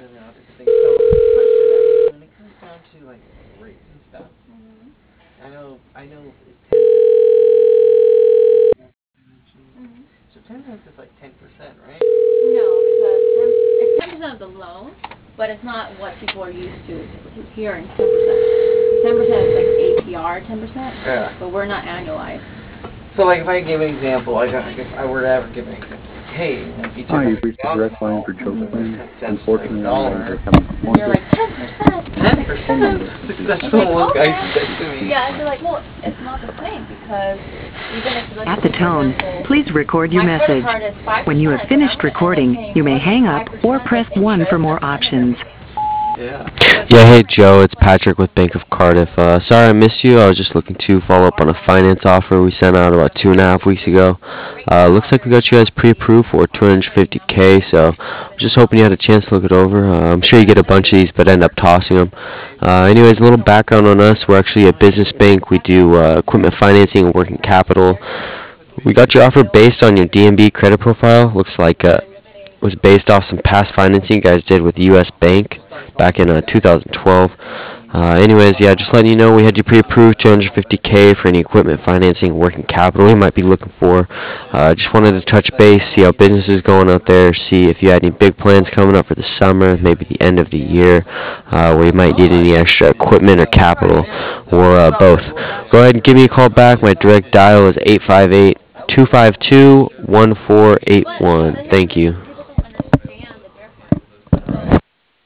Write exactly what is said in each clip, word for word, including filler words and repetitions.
really interesting. So, question, I mean, when it comes down to like rates and stuff, I know, I know it's ten cents. Mhm. So ten cents is like ten percent, right? No, because ten, it's ten percent of the loan, but it's not what people are used to hearing. Ten percent. Ten percent is like A P R. Ten percent. Yeah. But we're not annualized. So like if I give an example, like like if I were to ever give an example, hey, if you took Hi, a you've reached the thousand direct line for Joe dollars, Quinn. ten cents is like a Unfortunately, our lines dollar. are having And you're challenges. like ten percent. Ten Makes percent sense. successful. It's like, One guy okay. said to me. Yeah, I'd be like, well, it's not the same because even if let's At just the say, for tone, example, please record your my credit message. card is five percent. When you have finished Then I'm gonna end up recording, paying you more may than hang up five or percent press of one for interest more at the end of options. everything. Yeah. Yeah, hey Joe, it's Patrick with Bank of Cardiff. Uh, sorry I missed you. I was just looking to follow up on a finance offer we sent out about two and a half weeks ago. Uh, looks like we got you guys pre-approved for two hundred fifty K, so I'm just hoping you had a chance to look it over. Uh, I'm sure you get a bunch of these, but end up tossing them. Uh, anyways, a little background on us. We're actually a business bank. We do uh, equipment financing and working capital. We got your offer based on your D N B credit profile. Looks like uh, was based off some past financing you guys did with U S Bank back in uh, two thousand twelve. Uh, anyways, yeah, just letting you know we had you pre-approved two hundred fifty K for any equipment financing, working capital you might be looking for. Uh, just wanted to touch base, see how business is going out there, see if you had any big plans coming up for the summer, maybe the end of the year, uh, where you might need any extra equipment or capital, or uh, both. Go ahead and give me a call back. My direct dial is eight five eight, two five two, one four eight one. Thank you. People don't understand the difference.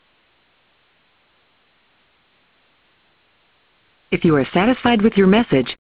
If you are satisfied with your message,